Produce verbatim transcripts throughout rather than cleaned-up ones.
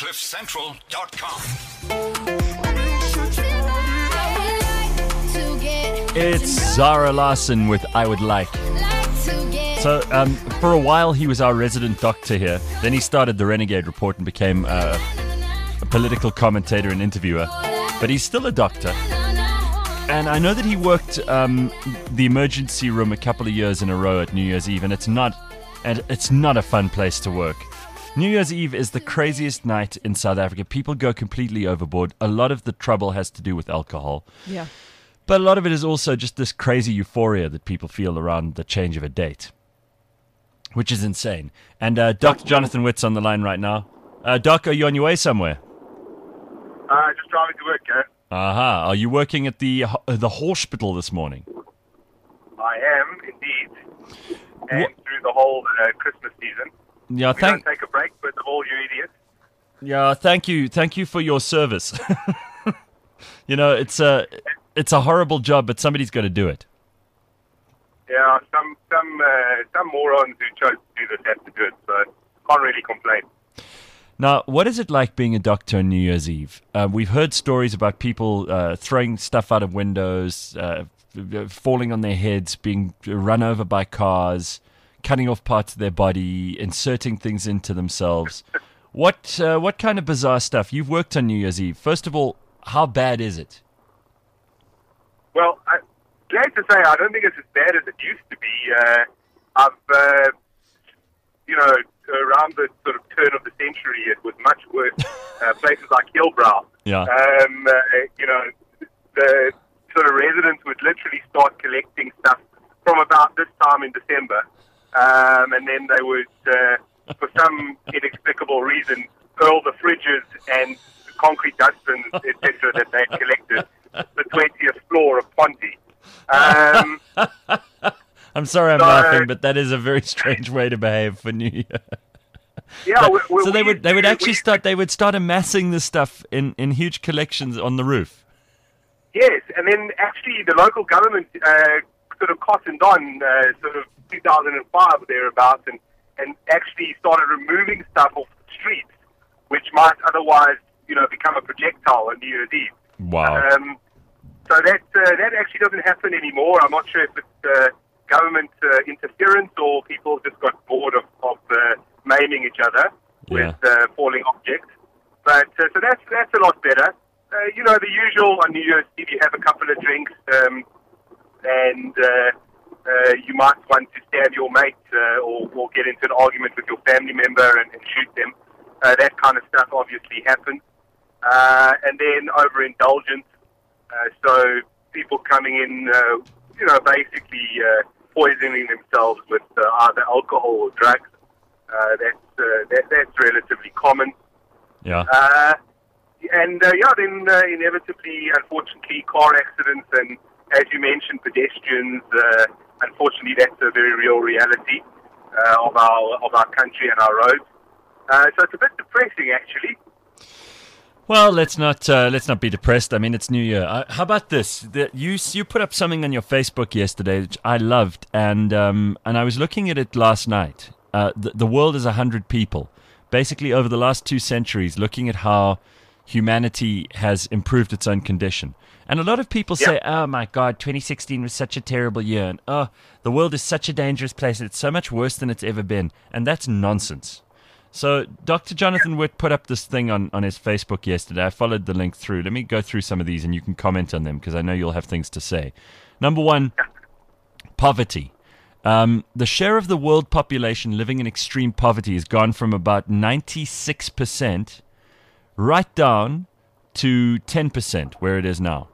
cliff central dot com. It's Zara Larsson with I Would Like. So, um, for a while he was our resident doctor here. Then he started the Renegade Report and became uh, a political commentator and interviewer. But he's still a doctor. And I know that he worked um, the emergency room a couple of years in a row at New Year's Eve, and it's not, and it's not a fun place to work. New Year's Eve is the craziest night in South Africa. People go completely overboard. A lot of the trouble has to do with alcohol. Yeah. But a lot of it is also just this crazy euphoria that people feel around the change of a date, which is insane. And uh, Doctor Jonathan Witt's on the line right now. Uh, Doc, are you on your way somewhere? Uh, just driving to work, yeah. Aha. Are you working at the uh, the hospital this morning? I am, indeed. And What? through the whole uh, Christmas season. Yeah, We thank. don't take a break, but all you idiots. Yeah, thank you, thank you for your service. You know, it's a it's a horrible job, but somebody's got to do it. Yeah, some some uh, some morons who chose to do this have to do it, so can't really complain. Now, what is it like being a doctor on New Year's Eve? Uh, we've heard stories about people uh, throwing stuff out of windows, uh, f- falling on their heads, being run over by cars, cutting off parts of their body, inserting things into themselves. What uh, what kind of bizarre stuff? You've worked on New Year's Eve. First of all, how bad is it? Well, I'm glad to say I don't think it's as bad as it used to be. Uh, I've, uh, you know, around the sort of turn of the century, it was much worse. Uh, places like Hillbrow. Yeah. Um, uh, you know, the sort of residents would literally start collecting stuff from about this time in December. Um, and then they would, uh, for some inexplicable reason, hurl the fridges and concrete dustbins, et cetera, that they had collected the twentieth floor of Ponty. Um, I'm sorry I'm so, laughing, but that is a very strange way to behave for New Year. yeah, But- we, we, so they we would they would we- actually we- start they would start amassing this stuff in, in huge collections on the roof. Yes, and then actually the local government uh, sort of cottoned on, uh, sort of two thousand five or thereabouts, and, and actually started removing stuff off the streets, which might otherwise, you know, become a projectile on New Year's Eve. Wow. Um, so that uh, that actually doesn't happen anymore. I'm not sure if it's uh, government uh, interference or people just got bored of, of uh, maiming each other Yeah. with uh, falling objects. But uh, so that's that's a lot better. Uh, you know, the usual on New Year's Eve, you have a couple of drinks, um, and uh, uh, you might want to stab your mate uh, or, or get into an argument with your family member and, and shoot them. Uh, that kind of stuff obviously happens. Uh, and then overindulgence. Uh, so people coming in, uh, you know, basically uh, poisoning themselves with uh, either alcohol or drugs. Uh, that's uh, that, that's relatively common. Yeah. Uh, and uh, yeah, then uh, inevitably, unfortunately, car accidents and, as you mentioned, pedestrians. Uh, unfortunately, that's a very real reality uh, of our of our country and our roads. Uh, so it's a bit depressing, actually. Well, let's not uh, let's not be depressed. I mean, it's New Year. Uh, how about this? The, you you put up something on your Facebook yesterday, which I loved, and um, and I was looking at it last night. Uh, the, the world is a hundred people, basically over the last two centuries, looking at how humanity has improved its own condition. And a lot of people say, Yeah. "Oh my God, twenty sixteen was such a terrible year," and "Oh, the world is such a dangerous place. It's so much worse than it's ever been," and that's nonsense. So Doctor Jonathan Witt put up this thing on, on his Facebook yesterday. I followed the link through. Let me go through some of these and you can comment on them because I know you'll have things to say. Number one, poverty. Um, the share of the world population living in extreme poverty has gone from about ninety-six percent right down to ten percent where it is now.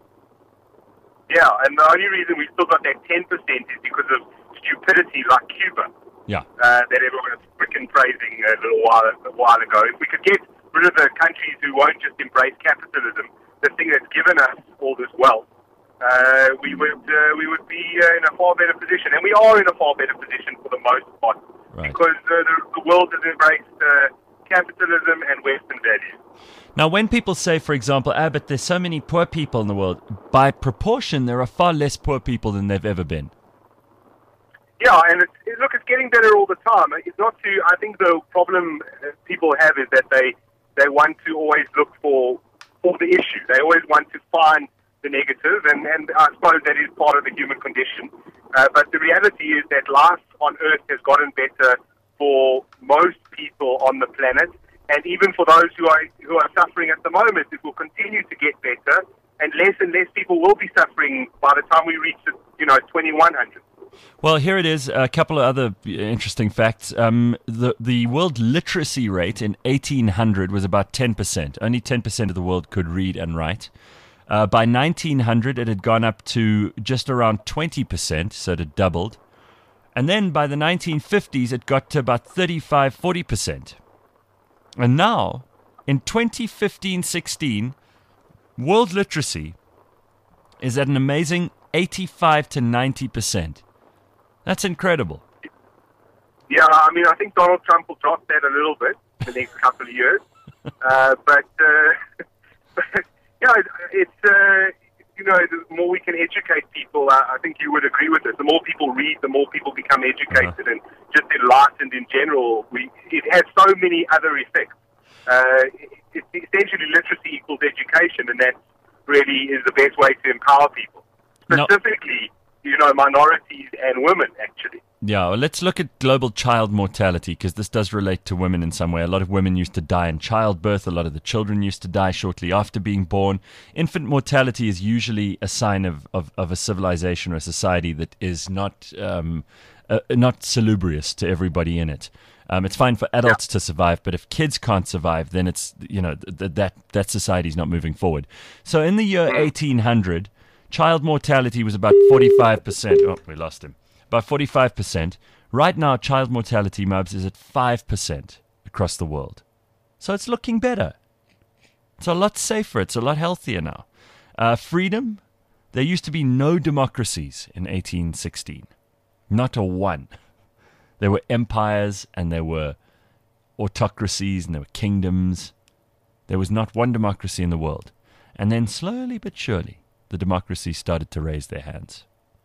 Yeah, and the only reason we still got that ten percent is because of stupidity like Cuba. Yeah. Uh, that everyone was freaking praising a little while a while ago. If we could get rid of the countries who won't just embrace capitalism, the thing that's given us all this wealth, uh, we would uh, we would be uh, in a far better position, and we are in a far better position for the most part, Right. because uh, the, the world has embraced uh, capitalism and Western values. Now, when people say, for example, ah, but there's so many poor people in the world, by proportion, there are far less poor people than they've ever been. Yeah, and it's, it, look, it's getting better all the time. It's not too. I think the problem uh, people have is that they they want to always look for for the issue. They always want to find the negative, and, and I suppose that is part of the human condition. Uh, but the reality is that life on Earth has gotten better for most people on the planet, and even for those who are who are suffering at the moment, it will continue to get better, and less and less people will be suffering by the time we reach, you know, twenty-one hundred. Well, here it is. A couple of other interesting facts. Um, the the world literacy rate in eighteen hundred was about ten percent. Only ten percent of the world could read and write. Uh, by nineteen hundred, it had gone up to just around twenty percent, so it had doubled. And then by the nineteen fifties, it got to about thirty-five, forty percent. And now, in twenty fifteen sixteen, world literacy is at an amazing eighty-five to ninety percent. That's incredible. Yeah, I mean, I think Donald Trump will drop that a little bit in the next couple of years. Uh, but, uh, but, yeah, it, it's, uh, you know, the more we can educate people, uh, I think you would agree with this. The more people read, the more people become educated uh-huh. and just enlightened in general. We, it has so many other effects. Uh, it, it, essentially, literacy equals education, and that really is the best way to empower people. Specifically, no. you know, minorities and women, actually. Yeah, well, let's look at global child mortality, because this does relate to women in some way. A lot of women used to die in childbirth. A lot of the children used to die shortly after being born. Infant mortality is usually a sign of, of, of a civilization or a society that is not um, uh, not salubrious to everybody in it. Um, it's fine for adults yeah. to survive, but if kids can't survive, then it's, you know, th- that that society's not moving forward. So in the year eighteen hundred, child mortality was about forty-five percent. Oh, we lost him. About forty-five percent. Right now, child mortality, Mubs, is at five percent across the world. So it's looking better. It's a lot safer. It's a lot healthier now. Uh, freedom, there used to be no democracies in eighteen sixteen. Not a one. There were empires and there were autocracies and there were kingdoms. There was not one democracy in the world. And then slowly but surely, the democracies started to raise their hands.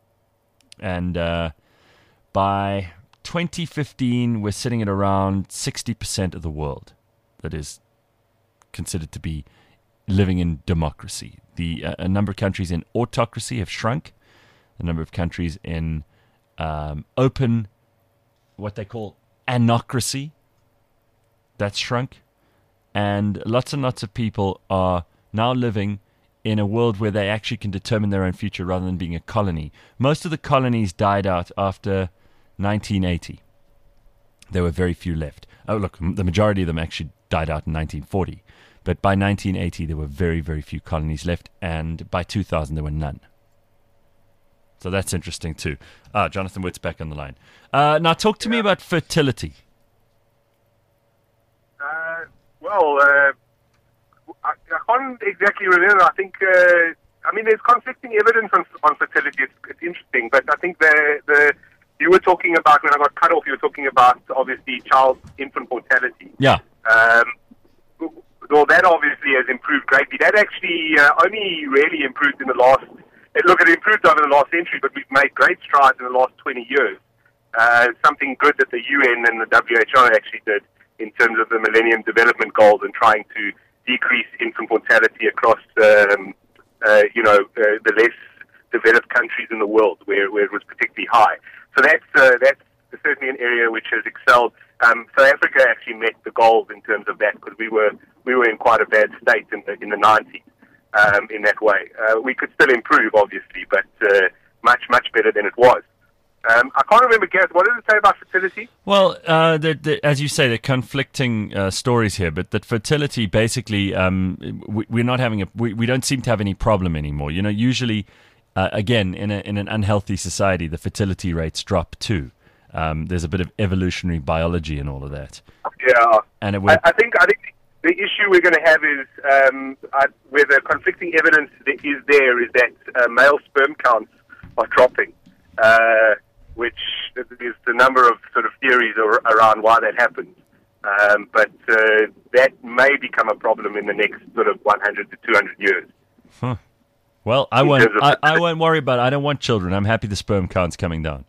And uh, by twenty fifteen, we're sitting at around sixty percent of the world that is considered to be living in democracy. The uh, a number of countries in autocracy have shrunk. The number of countries in um, open, what they call anocracy, that's shrunk. And lots and lots of people are now living in a world where they actually can determine their own future rather than being a colony. Most of the colonies died out after nineteen eighty. There were very few left. Oh, look, the majority of them actually died out in nineteen forty. But by nineteen eighty, there were very, very few colonies left. And by two thousand, there were none. So that's interesting too. Ah, Jonathan Witt's back on the line. Uh, now talk to yeah. me about fertility. Uh, well, uh, I, I can't exactly remember. I think, uh, I mean, there's conflicting evidence on, on fertility. It's, it's interesting, but I think the the you were talking about, when I got cut off, you were talking about, obviously, child infant mortality. Yeah. Um, well, that obviously has improved greatly. That actually uh, only really improved in the last, look, it improved over the last century, but we've made great strides in the last twenty years. Uh, something good that the U N and the W H O actually did in terms of the Millennium Development Goals and trying to decrease infant mortality across, um, uh, you know, uh, the less developed countries in the world where, where it was particularly high. So that's uh, that's certainly an area which has excelled. Um, South Africa actually met the goals in terms of that, because we were we were in quite a bad state in the in the nineties um, in that way. Uh, we could still improve, obviously, but uh, much much better than it was. Um, I can't remember, Gareth, what did it say about fertility? Well, uh, the, the, as you say, they're conflicting uh, stories here, but that fertility basically, um, we, we're not having a, we, we don't seem to have any problem anymore. You know, usually, uh, again, in a, in an unhealthy society, the fertility rates drop too. Um, there's a bit of evolutionary biology and all of that. Yeah, and it would, I, I think I think the issue we're going to have is um, uh, where the conflicting evidence that is there is that uh, male sperm counts are dropping. Uh, which is the number of sort of theories ar- around why that happens. Um, but uh, that may become a problem in the next sort of one hundred to two hundred years. Huh. Well, I won't, I, I won't worry about it. I don't want children. I'm happy the sperm count's coming down.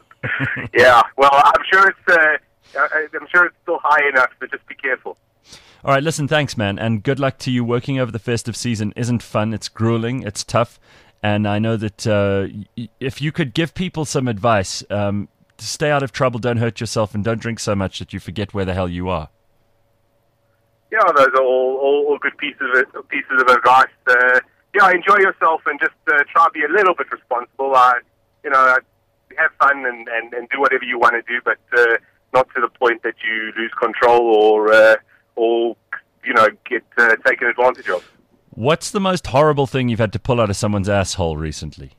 Yeah, well, I'm sure it's uh, I'm sure it's still high enough, but just be careful. All right, listen, thanks, man, and good luck to you. Working over the festive season isn't fun. It's grueling. It's tough. And I know that uh, y- if you could give people some advice, um, to stay out of trouble, don't hurt yourself, and don't drink so much that you forget where the hell you are. Yeah, those are all, all, all good pieces of, pieces of advice. Uh, yeah, enjoy yourself and just uh, try to be a little bit responsible. Uh, you know, have fun and, and, and do whatever you want to do, but uh, not to the point that you lose control or, uh, or you know, get uh, taken advantage of. What's the most horrible thing you've had to pull out of someone's asshole recently?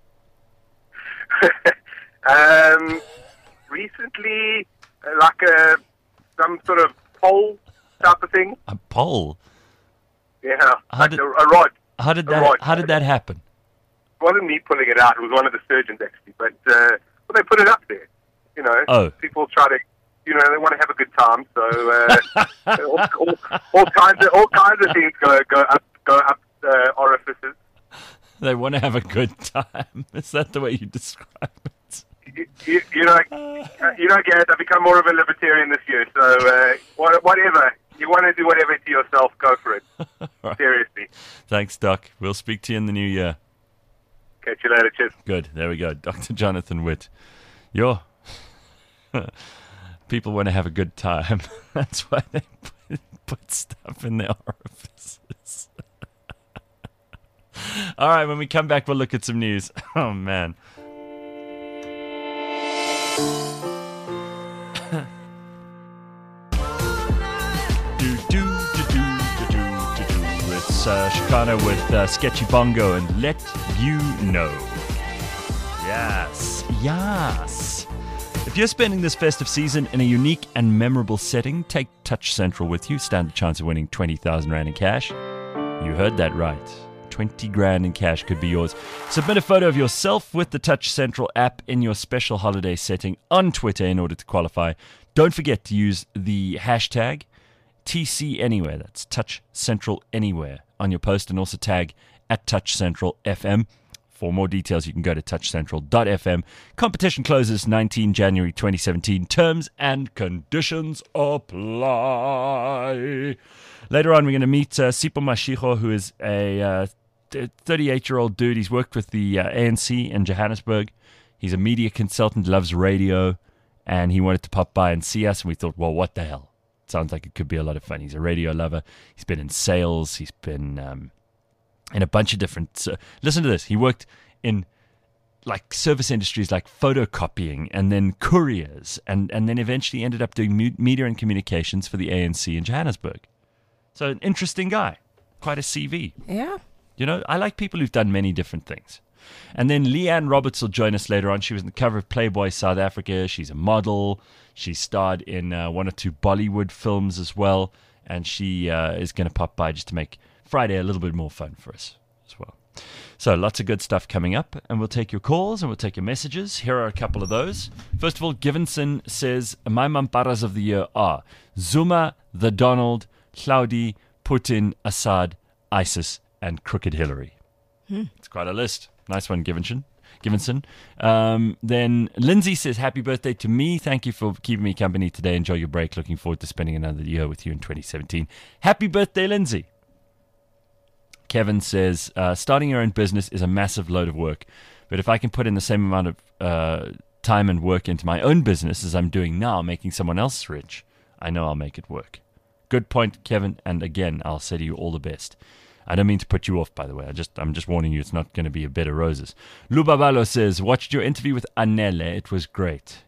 um, recently, uh, like a, some sort of pole type of thing. A pole? Yeah, How like did- a, a rod. How did A that? rod. How did that happen? It wasn't me pulling it out. It was one of the surgeons, actually. But uh, well, they put it up there. You know, Oh. people try to, you know, they want to have a good time. So uh, all, all, all kinds of all kinds of things go go up go up uh, orifices. They want to have a good time. Is that the way you describe it? You, you, you know, uh, you know, Gareth, I've become more of a libertarian this year. So uh, wha- whatever you want to do, whatever to yourself, go for it. Right. Seriously. Thanks, Doc. We'll speak to you in the new year. Catch you later. Cheers. Good. There we go. Doctor Jonathan Witt. Yo. People want to have a good time. That's why they put, put stuff in their orifices. All right, when we come back, we'll look at some news. Oh, man. do, do, do, do, do, do, do, do. It's uh, Chicano with uh, Sketchy Bongo and Let You Know. Yes, yes. If you're spending this festive season in a unique and memorable setting, take Touch Central with you. Stand a chance of winning twenty thousand rand in cash. You heard that right. twenty grand in cash could be yours. Submit a photo of yourself with the Touch Central app in your special holiday setting on Twitter in order to qualify. Don't forget to use the hashtag T C Anywhere. That's Touch Central Anywhere on your post, and also tag at Touch Central F M. For more details, you can go to touch central dot f m. Competition closes nineteenth of January twenty seventeen. Terms and conditions apply. Later on, we're going to meet uh, Sipho Mashiko, who is a uh, thirty-eight-year-old dude. He's worked with the uh, A N C in Johannesburg. He's a media consultant, loves radio, and he wanted to pop by and see us. And we thought, well, what the hell? Sounds like it could be a lot of fun. He's a radio lover. He's been in sales. He's been um, in a bunch of different... Uh, listen to this. He worked in like service industries like photocopying and then couriers, and, and then eventually ended up doing mu- media and communications for the A N C in Johannesburg. So an interesting guy. Quite a C V. Yeah. You know, I like people who've done many different things. And then Leanne Roberts will join us later on. She was on the cover of Playboy South Africa. She's a model. She starred in uh, one or two Bollywood films as well. And she uh, is going to pop by just to make Friday a little bit more fun for us as well. So lots of good stuff coming up. And we'll take your calls and we'll take your messages. Here are a couple of those. First of all, Givenson says, my mamparas of the year are Zuma, the Donald, Claudi, Putin, Assad, ISIS, and Crooked Hillary. Hmm. It's quite a list. Nice one, Givenson. Givenson. Um, then Lindsay says, happy birthday to me. Thank you for keeping me company today. Enjoy your break. Looking forward to spending another year with you in twenty seventeen. Happy birthday, Lindsay. Kevin says, uh, starting your own business is a massive load of work. But if I can put in the same amount of uh, time and work into my own business as I'm doing now, making someone else rich, I know I'll make it work. Good point, Kevin. And again, I'll say to you all the best. I don't mean to put you off, by the way. I just, I'm just warning you, it's not going to be a bed of roses. Lubabalo says, watched your interview with Anele. It was great.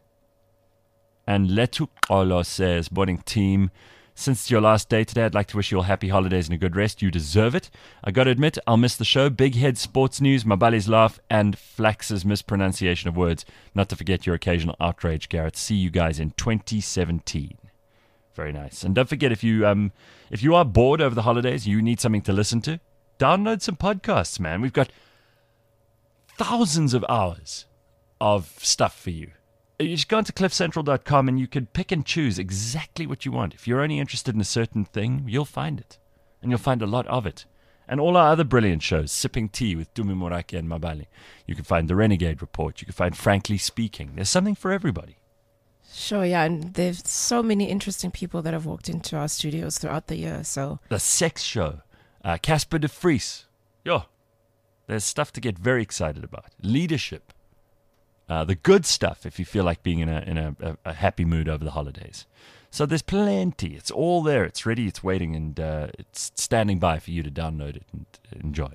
And Letukolo says, morning team. Since it's your last day today, I'd like to wish you all happy holidays and a good rest. You deserve it. I got to admit, I'll miss the show. Big Head Sports News, Mabali's laugh, and Flax's mispronunciation of words. Not to forget your occasional outrage, Garrett. See you guys in twenty seventeen. Very nice. And don't forget, if you um if you are bored over the holidays, you need something to listen to, download some podcasts, man. We've got thousands of hours of stuff for you. You just go onto cliff central dot com and you can pick and choose exactly what you want. If you're only interested in a certain thing, you'll find it. And you'll find a lot of it. And all our other brilliant shows, Sipping Tea with Dumi Morake and Mabali. You can find The Renegade Report. You can find Frankly Speaking. There's something for everybody. Sure, yeah, and there's so many interesting people that have walked into our studios throughout the year. So The Sex Show, uh, Casper de Vries. Yo, there's stuff to get very excited about. Leadership, uh, the good stuff if you feel like being in a in a, a, a happy mood over the holidays. So there's plenty. It's all there. It's ready. It's waiting, and uh, it's standing by for you to download it and enjoy.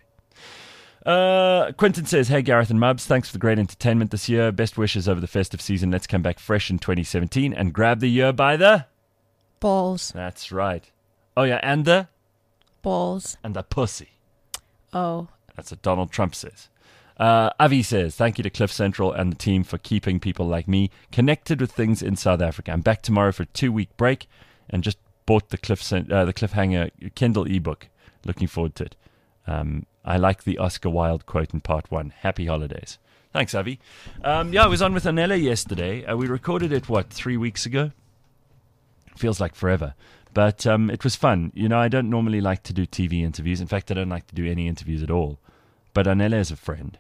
Uh, Quentin says, hey, Gareth and Mubs, thanks for the great entertainment this year. Best wishes over the festive season. Let's come back fresh in twenty seventeen and grab the year by the... balls. That's right. Oh, yeah, and the... Balls. And the pussy. Oh. That's what Donald Trump says. Uh, Avi says, thank you to Cliff Central and the team for keeping people like me connected with things in South Africa. I'm back tomorrow for a two-week break and just bought the Cliff uh, the Cliffhanger Kindle ebook. Looking forward to it. Um, I like the Oscar Wilde quote in part one. Happy holidays. Thanks, Avi. Um, yeah, I was on with Anela yesterday. Uh, we recorded it, what, three weeks ago? Feels like forever. But um, it was fun. You know, I don't normally like to do T V interviews. In fact, I don't like to do any interviews at all. But Anela is a friend.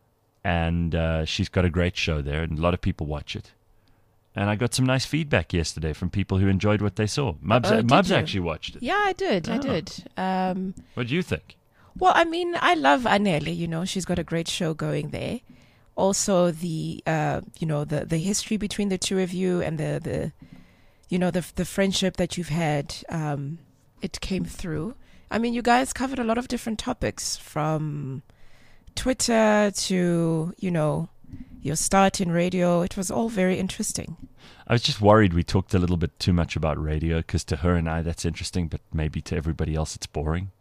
And uh, she's got a great show there, and a lot of people watch it. And I got some nice feedback yesterday from people who enjoyed what they saw. Mubs, Oh, Mubs did you? actually watched it. Yeah, I did. I Oh. did. Um, What do you think? well, I mean, I love Anele. You know, she's got a great show going there. Also, the uh, you know the the history between the two of you and the the you know the the friendship that you've had. Um, it came through. I mean, you guys covered a lot of different topics from Twitter to you know your start in radio. It was all very interesting. I was just worried we talked a little bit too much about radio, because to her and I that's interesting, but maybe to everybody else it's boring.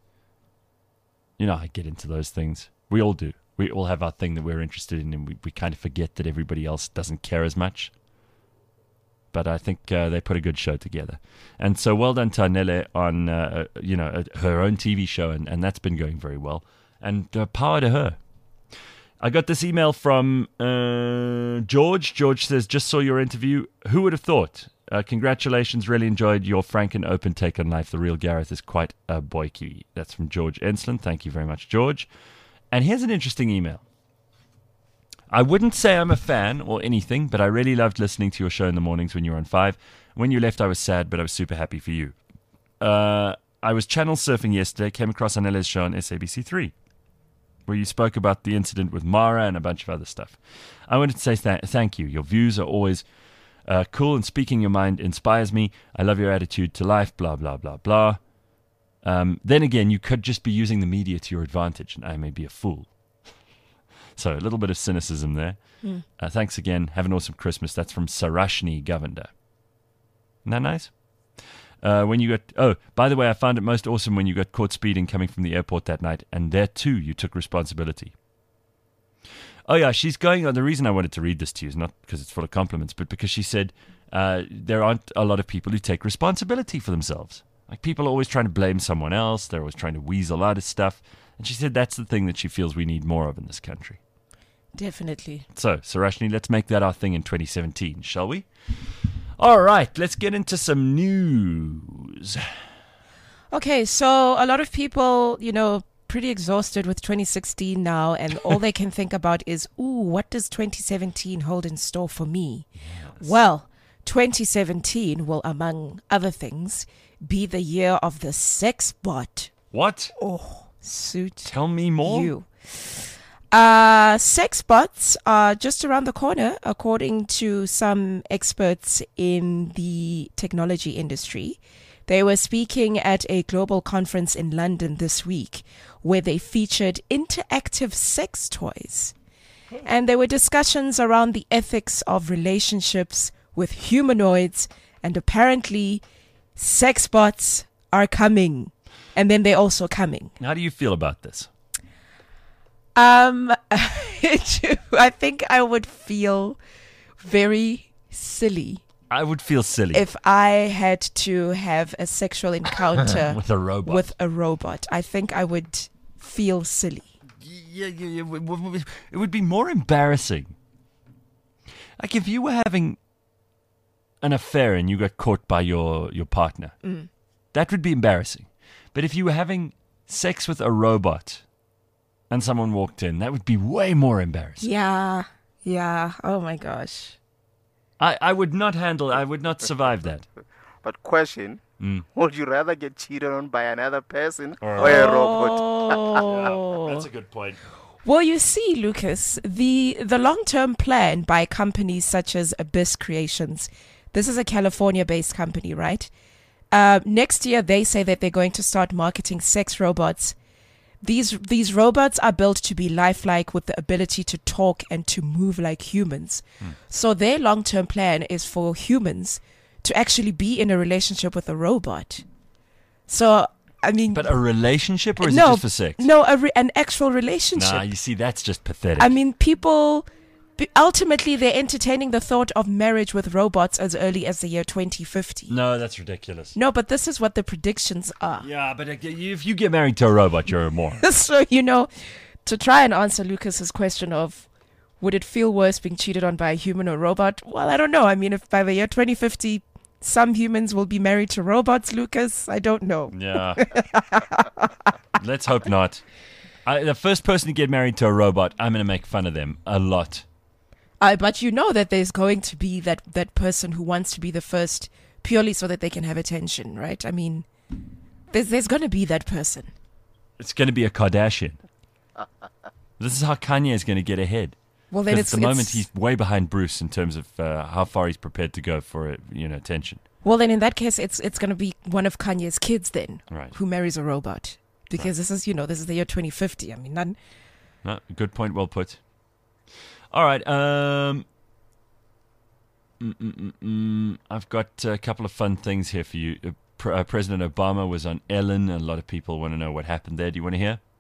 You know, I get into those things. We all do. We all have our thing that we're interested in, and we, we kind of forget that everybody else doesn't care as much. But I think uh, they put a good show together. And so well done to Anele on, uh, you know, uh, her own T V show, and, and that's been going very well. And uh, power to her. I got this email from uh, George. George says, just saw your interview. Who would have thought? Uh, congratulations. Really enjoyed your frank and open take on life. The real Gareth is quite a boykie. That's from George Ensland. Thank you very much, George. And here's an interesting email. I wouldn't say I'm a fan or anything, but I really loved listening to your show in the mornings when you were on five. When you left, I was sad, but I was super happy for you. Uh, I was channel surfing yesterday, came across Anela's show on S A B C three, where you spoke about the incident with Mara and a bunch of other stuff. I wanted to say th- thank you. Your views are always uh, cool, and speaking your mind inspires me. I love your attitude to life, blah, blah, blah, blah. Um, then again, you could just be using the media to your advantage, and I may be a fool. So a little bit of cynicism there. Mm. Uh, thanks again. Have an awesome Christmas. That's from Sarashni Govender. Isn't that nice? Uh, when you got oh, by the way, I found it most awesome when you got caught speeding coming from the airport that night, and there too you took responsibility. Oh yeah, she's going on. The reason I wanted to read this to you is not because it's full of compliments, but because she said uh, there aren't a lot of people who take responsibility for themselves. Like, people are always trying to blame someone else. They're always trying to weasel out of stuff. And she said that's the thing that she feels we need more of in this country. Definitely. So, Sarashni, let's make that our thing in twenty seventeen, shall we? All right, let's get into some news. Okay, so a lot of people, you know, pretty exhausted with twenty sixteen now, and all they can think about is, ooh, what does twenty seventeen hold in store for me? Yes. Well, twenty seventeen will, among other things, be the year of the sex bot. What? Oh, suit Tell me more. you. Uh, sex bots are just around the corner, according to some experts in the technology industry. They were speaking at a global conference in London this week, where they featured interactive sex toys. And there were discussions around the ethics of relationships with humanoids, and apparently sex bots are coming. And then they're also coming. How do you feel about this? Um, I think I would feel very silly I would feel silly. if I had to have a sexual encounter with a robot. with a robot. I think I would feel silly. Yeah, yeah, yeah. w- w- w- It would be more embarrassing. Like if you were having an affair and you got caught by your, your partner. Mm. That would be embarrassing. But if you were having sex with a robot and someone walked in, that would be way more embarrassing. Yeah, yeah. Oh my gosh. I, I would not handle, I would not survive that. But question, Mm. would you rather get cheated on by another person Or- or a robot? Oh. That's a good point. Well, you see, Lucas, the the long-term plan by companies such as Abyss Creations, this is a California-based company, right? Uh, next year, they say that they're going to start marketing sex robots. These these robots are built to be lifelike with the ability to talk and to move like humans. Hmm. So their long-term plan is for humans to actually be in a relationship with a robot. So, I mean... But a relationship, or is no, it just for sex? No, a re- an actual relationship. Nah, you see, that's just pathetic. I mean, people... b- Ultimately, they're entertaining the thought of marriage with robots as early as the year twenty fifty. no, that's ridiculous. No, but this is what the predictions are. Yeah, but if you get married to a robot, you're a moron. So, you know, to try and answer Lucas's question of would it feel worse being cheated on by a human or robot? Well, I don't know. I mean, if by the year twenty fifty, some humans will be married to robots, Lucas, I don't know. Yeah. Let's hope not. I, the first person to get married to a robot, I'm going to make fun of them a lot. Uh, but you know that there's going to be that, that person who wants to be the first purely so that they can have attention, right? I mean, there's, there's going to be that person. It's going to be a Kardashian. This is how Kanye is going to get ahead. Well, then 'Cause it's at the moment, it's- he's way behind Bruce in terms of uh, how far he's prepared to go for you know attention. Well, then in that case, it's it's going to be one of Kanye's kids then Right. who marries a robot. Because this is, you know, this is the year twenty fifty. I mean, none... No, good point, well put. All right. Um, mm, mm, mm, mm, I've got a couple of fun things here for you. Uh, Pre- uh, President Obama was on Ellen. A lot of people want to know what happened there. Do you want to hear?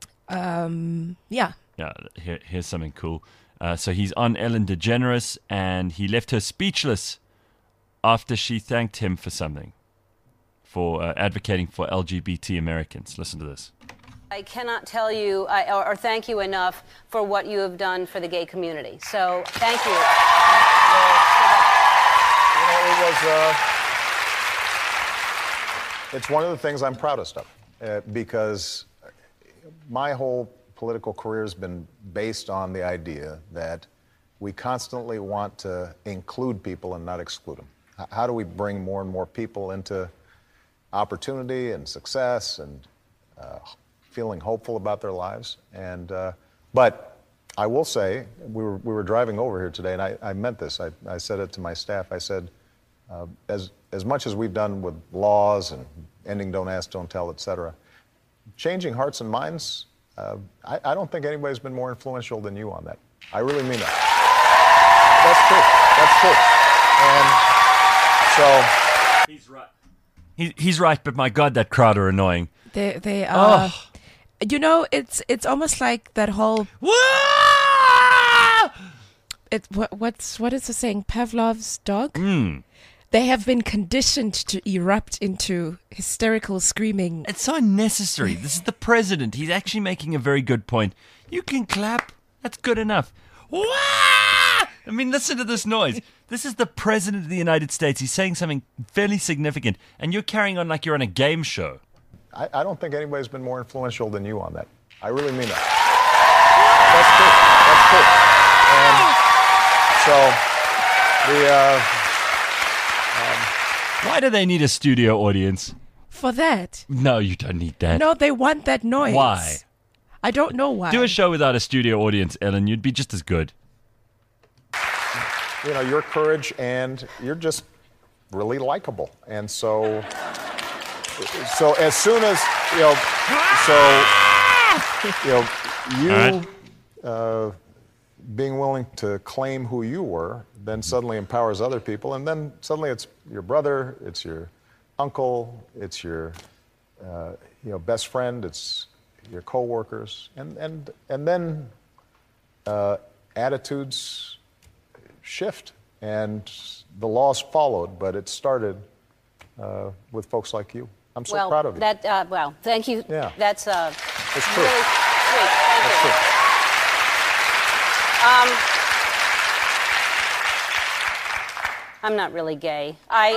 Um, yeah. Yeah, here, here's something cool. Uh, so he's on Ellen DeGeneres, and he left her speechless after she thanked him for something, for uh, advocating for L G B T Americans. Listen to this. I cannot tell you I, or, or thank you enough for what you have done for the gay community. So thank you. You know, it was, uh, it's one of the things I'm proudest of, uh, because my whole political career has been based on the idea that we constantly want to include people and not exclude them. H- How do we bring more and more people into opportunity and success and uh, feeling hopeful about their lives? And uh, but I will say, we were we were driving over here today, and I, I meant this. I, I said it to my staff. I said, uh, as as much as we've done with laws and ending Don't Ask, Don't Tell, et cetera, changing hearts and minds, uh, I, I don't think anybody's been more influential than you on that. I really mean that. That's true. That's true. And so, He's right. He, he's right, but my God, that crowd are annoying. They they are... Oh. You know, it's it's almost like that whole... It, what, what's, what is the saying? Pavlov's dog? Mm. They have been conditioned to erupt into hysterical screaming. It's so unnecessary. This is the president. He's actually making a very good point. You can clap. That's good enough. Wah! I mean, listen to this noise. This is the president of the United States. He's saying something fairly significant, and you're carrying on like you're on a game show. I, I don't think anybody's been more influential than you on that. I really mean that. That's true. That's true. And so, the, uh, Why do they need a studio audience? For that. No, you don't need that. No, they want that noise. Why? I don't know why. Do a show without a studio audience, Ellen. You'd be just as good. you know, your courage, and you're just really likable. And so, so as soon as, you know, so, you know, you right. uh, being willing to claim who you were, then suddenly empowers other people, and then suddenly it's your brother, it's your uncle, it's your, uh, you know, best friend, it's your coworkers, and and and then uh, attitudes shift, and the laws followed, but it started uh, with folks like you. I'm so well, proud of you. That, uh, well, thank you. Yeah. That's uh, It's true. really sweet. Thank That's you. true. Um, I'm not really gay. I.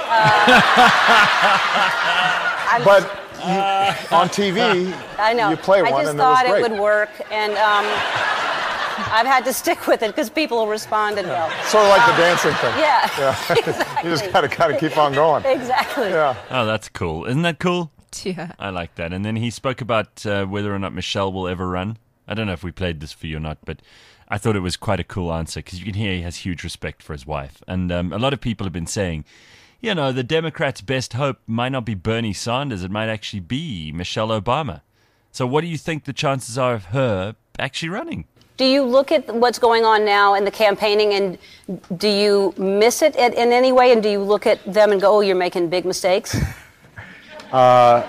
Uh, I'm, But you, on T V, I know. you play I one, just and it was thought great. it would work, and um, I've had to stick with it because people responded well. Sort of like Um, the dancing thing. Yeah, Yeah. exactly. You just gotta kind of keep on going. Exactly. Yeah. Oh, that's cool. Isn't that cool? Yeah. I like that. And then he spoke about uh, whether or not Michelle will ever run. I don't know if we played this for you or not, but I thought it was quite a cool answer because you can hear he has huge respect for his wife. And um, a lot of people have been saying, you know, the Democrats' best hope might not be Bernie Sanders. It might actually be Michelle Obama. So what do you think the chances are of her actually running? Do you look at what's going on now in the campaigning and do you miss it in, in any way? And do you look at them and go, oh, you're making big mistakes? Uh,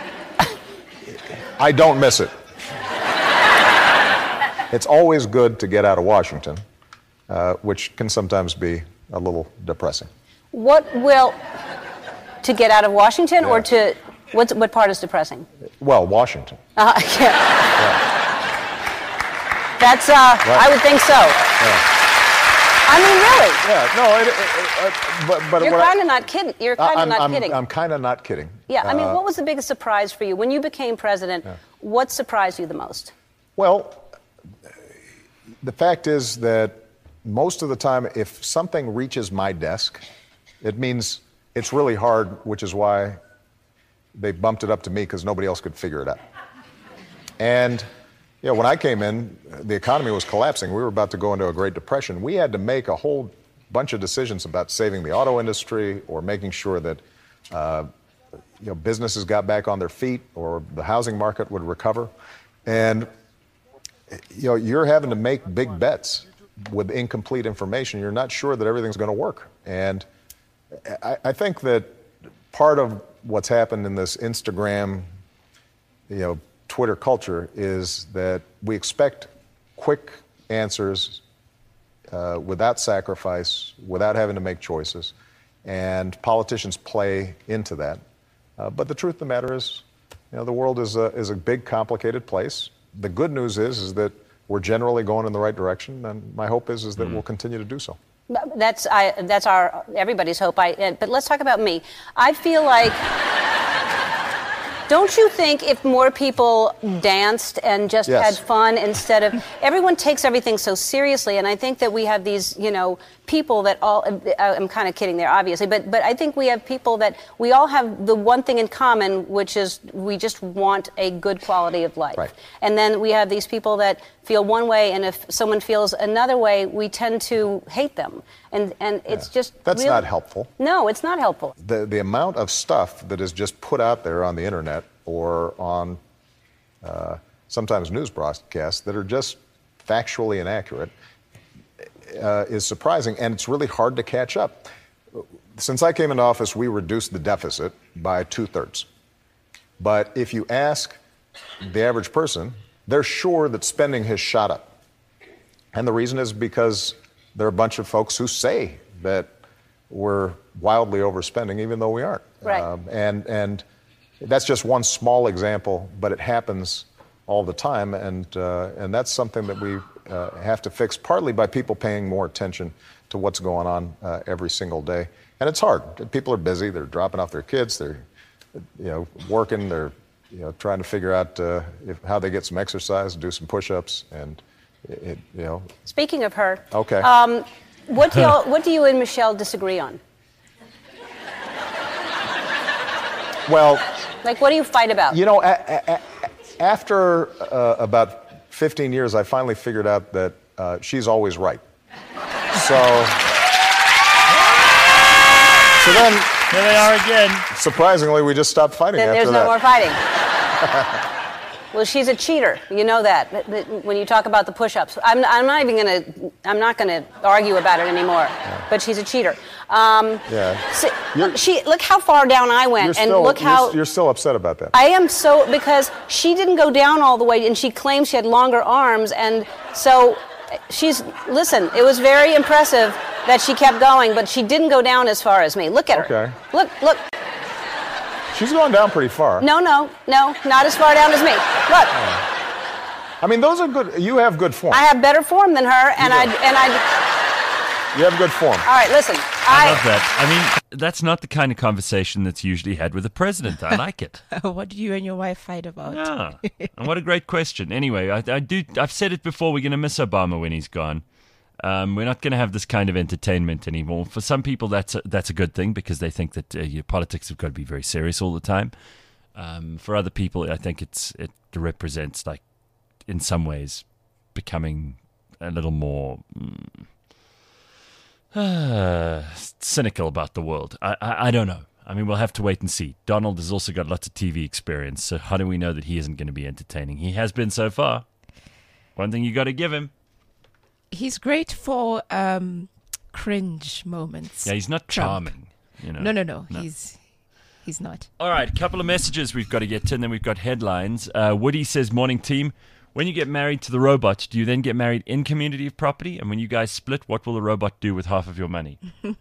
I don't miss it. It's always good to get out of Washington, uh, which can sometimes be a little depressing. What will, to get out of Washington Yeah. or to, what's, what part is depressing? Well, Washington. Uh, yeah. Yeah. That's, uh, I would think so. Yeah. I mean, really. Yeah, no, it, it, it, uh, but, but You're what I- kind of not kidding. You're kind of I'm, not I'm, kidding. I'm kind of not kidding. Yeah, I mean, Uh, what was the biggest surprise for you? When you became president, what surprised you the most? Well, the fact is that most of the time, if something reaches my desk, it means it's really hard, which is why they bumped it up to me because nobody else could figure it out. And, you know, when I came in, the economy was collapsing. We were about to go into a Great Depression. We had to make a whole bunch of decisions about saving the auto industry or making sure that, uh, you know, businesses got back on their feet or the housing market would recover. And, you know, you're having to make big bets with incomplete information. You're not sure that everything's going to work. And I, I think that part of what's happened in this Instagram, you know, Twitter culture is that we expect quick answers uh, without sacrifice, without having to make choices. And politicians play into that. Uh, but the truth of the matter is, you know, the world is a, is a big, complicated place. The good news is, is that we're generally going in the right direction, and my hope is, is that we'll continue to do so. That's I. That's our everybody's hope. I. uh, But let's talk about me. I feel like. Don't you think if more people danced and just Yes. had fun instead of everyone takes everything so seriously, and I think that we have these, you know, people that all. I'm kind of kidding there, obviously, but but I think we have people that we all have the one thing in common, which is we just want a good quality of life. Right. And then we have these people that feel one way, and if someone feels another way, we tend to hate them, and and it's Yeah. just That's really- not helpful. No, it's not helpful. The, the amount of stuff that is just put out there on the internet or on uh, sometimes news broadcasts that are just factually inaccurate uh, is surprising, and it's really hard to catch up. Since I came into office, we reduced the deficit by two-thirds. But if you ask the average person, they're sure that spending has shot up. And the reason is because there are a bunch of folks who say that we're wildly overspending, even though we aren't. Right. Um, and and that's just one small example, but it happens all the time, and uh, and that's something that we uh, have to fix, partly by people paying more attention to what's going on uh, every single day. And it's hard. People are busy. They're dropping off their kids. They're, you know, working. They're, you know, trying to figure out uh, if, how they get some exercise, do some push-ups, and it, you know. Speaking of her, Okay. um, what do you what do you and Michelle disagree on? Well, Like, what do you fight about? you know, a, a, a, after uh, about fifteen years, I finally figured out that uh, she's always right. So, so then, Here they are again. surprisingly, we just stopped fighting Then after there's that. no more fighting. Well, she's a cheater. You know that. That- that when you talk about the push-ups, I'm, I'm not even gonna. I'm not gonna argue about it anymore. But she's a cheater. Um, Yeah. so- You're- she look how far down I went, You're and still, look you're, how you're still upset about that. I am so because she didn't go down all the way, and she claims she had longer arms, and so she's listen. It was very impressive that she kept going, but she didn't go down as far as me. Look at her. Okay. Look, look. She's going down pretty far. No, no, no, not as far down as me. Look, I mean, those are good. You have good form. I have better form than her, and You I do. and I. You have good form. All right, listen. I love that. I mean, that's not the kind of conversation that's usually had with the president. I like it. What did you and your wife fight about? Yeah. And what a great question. Anyway, I, I do. I've said it before. We're going to miss Obama when he's gone. Um, we're not going to have this kind of entertainment anymore. For some people, that's a, that's a good thing because they think that uh, your politics have got to be very serious all the time. Um, for other people, I think it's it represents, like, in some ways, becoming a little more mm, uh, cynical about the world. I, I I don't know. I mean, we'll have to wait and see. Donald has also got lots of T V experience, so how do we know that he isn't going to be entertaining? He has been so far. One thing you got to give him. He's great for um, cringe moments. Yeah, he's not Trump. charming. You know. No, no, no, No. He's he's not. All right, a couple of messages we've got to get to, and then we've got headlines. Uh, Woody says, morning team. When you get married to the robot, do you then get married in community of property? And when you guys split, what will the robot do with half of your money?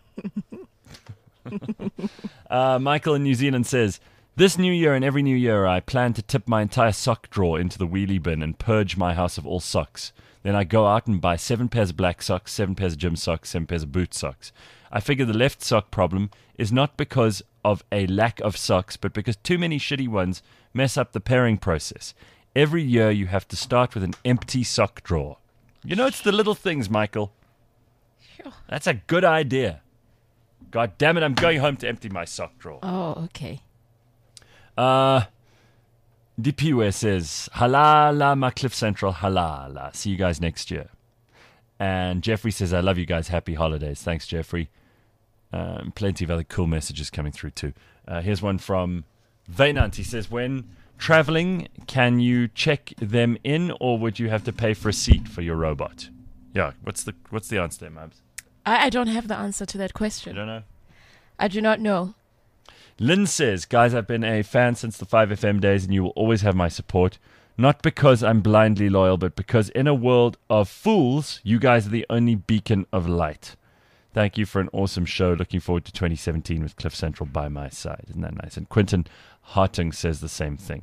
uh, Michael in New Zealand says, this new year and every new year, I plan to tip my entire sock drawer into the wheelie bin and purge my house of all socks. Then I go out and buy seven pairs of black socks, seven pairs of gym socks, seven pairs of boot socks. I figure the left sock problem is not because of a lack of socks, but because too many shitty ones mess up the pairing process. Every year you have to start with an empty sock drawer. You know, it's the little things, Michael. Sure. That's a good idea. God damn it, I'm going home to empty my sock drawer. Oh, okay. Uh, Dipiwe says, halala, my Cliff Central, halala. See you guys next year. And Jeffrey says, I love you guys. Happy holidays. Thanks, Jeffrey. Um, plenty of other cool messages coming through, too. Uh, here's one from Vaynant. He says, when traveling, can you check them in, or would you have to pay for a seat for your robot? Yeah, what's the what's the answer there, Mabs? I, I don't have the answer to that You question. don't know? I do not know. Lynn says, guys, I've been a fan since the five F M days, and you will always have my support. Not because I'm blindly loyal, but because in a world of fools, you guys are the only beacon of light. Thank you for an awesome show. Looking forward to twenty seventeen with Cliff Central by my side. Isn't that nice? And Quentin Hartung says the same thing.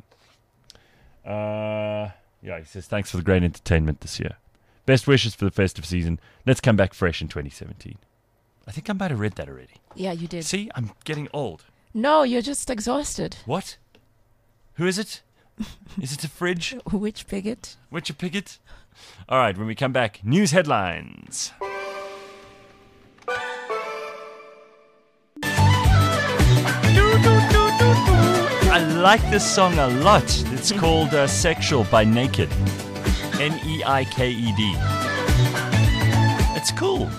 Uh, yeah, he says, thanks for the great entertainment this year. Best wishes for the festive season. Let's come back fresh in twenty seventeen. I think I might have read that already. Yeah, you did. See, I'm getting old. No, you're just exhausted. What? Who is it? Is it a fridge? Which bigot? Which a picket? All right, when we come back, news headlines. I like this song a lot. It's called uh, Sexual by Naked. N E I K E D. It's cool.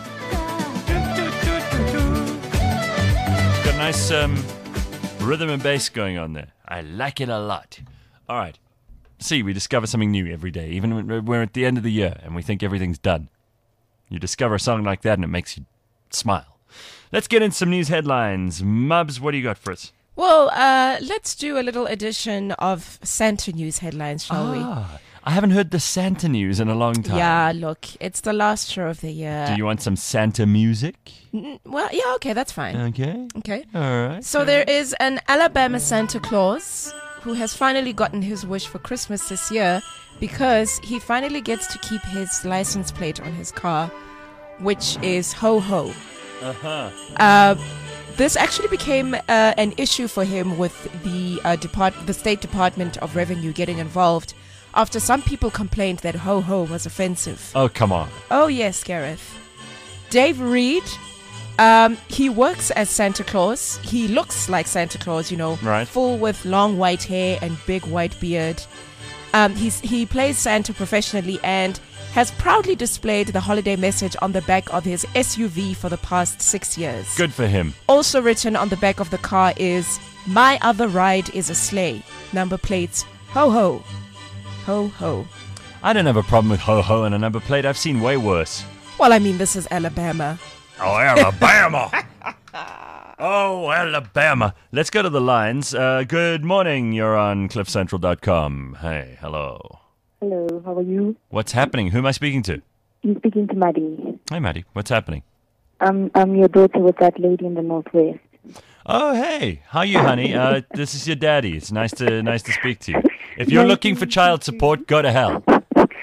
It's got a nice um, rhythm and bass going on there. I like it a lot. All right. See, we discover something new every day, even when we're at the end of the year and we think everything's done. You discover a song like that and it makes you smile. Let's get in some news headlines. Mubs, what do you got for us? Well, uh, let's do a little edition of Santa news headlines, shall we? Ah, I haven't heard the Santa news in a long time. Yeah, look, it's the last show of the year. Do you want some Santa music? N- well, yeah, okay, that's fine. Okay. Okay. All right. So there is an Alabama Santa Claus who has finally gotten his wish for Christmas this year because he finally gets to keep his license plate on his car, which is ho ho. Uh-huh. Uh, this actually became uh, an issue for him with the uh, depart- the State Department of Revenue getting involved after some people complained that ho ho was offensive. Oh, come on. Oh yes, Gareth. Dave Reed, um, he works as Santa Claus. He looks like Santa Claus, you know, Right. full with long white hair and big white beard. Um, he's, he plays Santa professionally and has proudly displayed the holiday message on the back of his S U V for the past six years. Good for him. Also written on the back of the car is, "My other ride is a sleigh. Number plates, ho ho. Ho ho." I don't have a problem with ho-ho and a number plate. I've seen way worse. Well, I mean, this is Alabama. Oh, Alabama. Oh, Alabama. Let's go to the lines. Uh, good morning. You're on cliff central dot com. Hey, hello. Hello, how are you? What's happening? Who am I speaking to? I'm speaking to Maddie. Hi, Maddie. What's happening? Um, I'm your daughter with that lady in the Northwest. Oh, hey. How are you, honey? Uh, this is your daddy. It's nice to nice to speak to you. If you're Nice looking to for meet child you. support, go to hell.